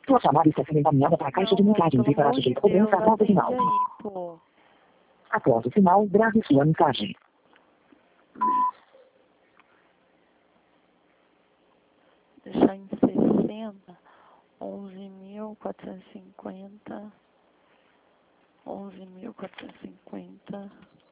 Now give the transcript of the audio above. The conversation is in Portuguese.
Sua chamada está sendo encaminhada para a caixa de mensagens e para sujeito cobrança após o sinal. Após o sinal, grave sua mensagem. Deixar em 60, 11.450, 11.450.